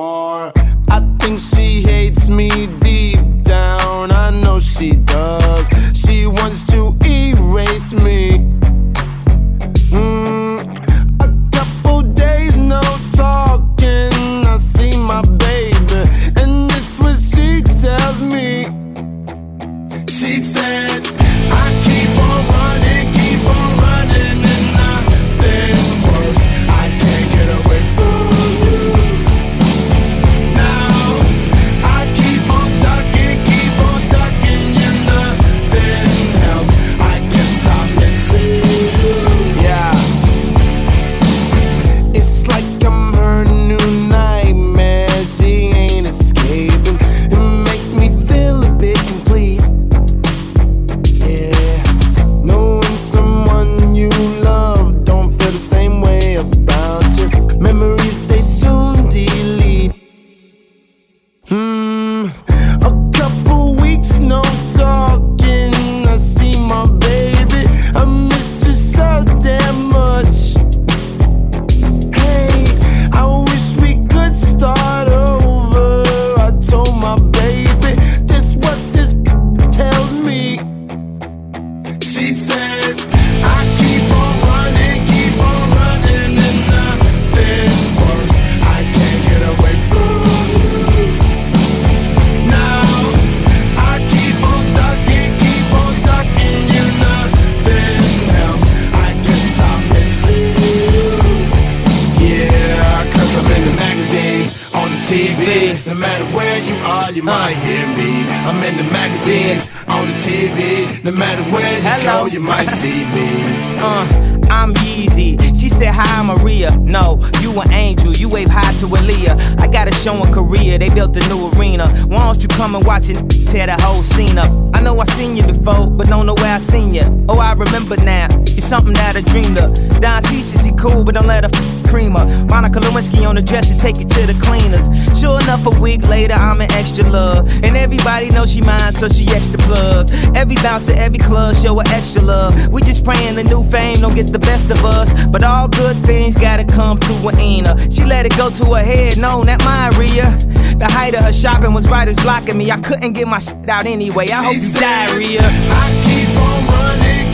more. I think she hates me deep down, I know she does. She wants to erase me. A couple days no talking, I see my baby, and this what she tells me. She said, I keep on running, and nothing works. I can't get away from you. Now I keep on talking, you nothing helps. I can't stop missing you. Yeah, it's like I'm her new nightmare. She ain't escaping. It makes me feel a bit complete. Yeah, knowing someone you love don't feel the same way about you. Memories they soon delete. A couple weeks no talking, I see my baby, I missed you so damn much. Hey, I wish we could start over. I told my baby, this what this tells me. She said, I keep on running, and nothing works. I can't get away from you. Now I keep on talking, you nothing helps. I can't stop missing you. Yeah, 'cause I'm in the magazines, on the TV. No matter where you are, you might hear me. I'm in the magazines, on the TV. No matter where you go, you might see me. I'm Yeezy. She said, hi, I'm Maria. No, you an angel. You wave high to Aaliyah. I got a show in Korea. They built a new arena. Why don't you come and watch it? Tear the whole scene up. I know I seen you before, but don't know where I seen you. Oh, I remember now. You're something that I dreamed of. Don C, she cool, but don't let her creamer. Monica Lewinsky on the dresser, take it to the cleaners. Sure enough, a week later, I'm an extra love. And everybody knows she mine, so she extra plug. Every bouncer, every club, show her extra love. We just praying the new fame don't get the best of us. But all good things gotta come to an end. She let it go to her head, no, not mine, Rhea. The height of her shopping was writers blocking me. I couldn't get my shit out anyway. I hope you die, Rhea. I keep on running.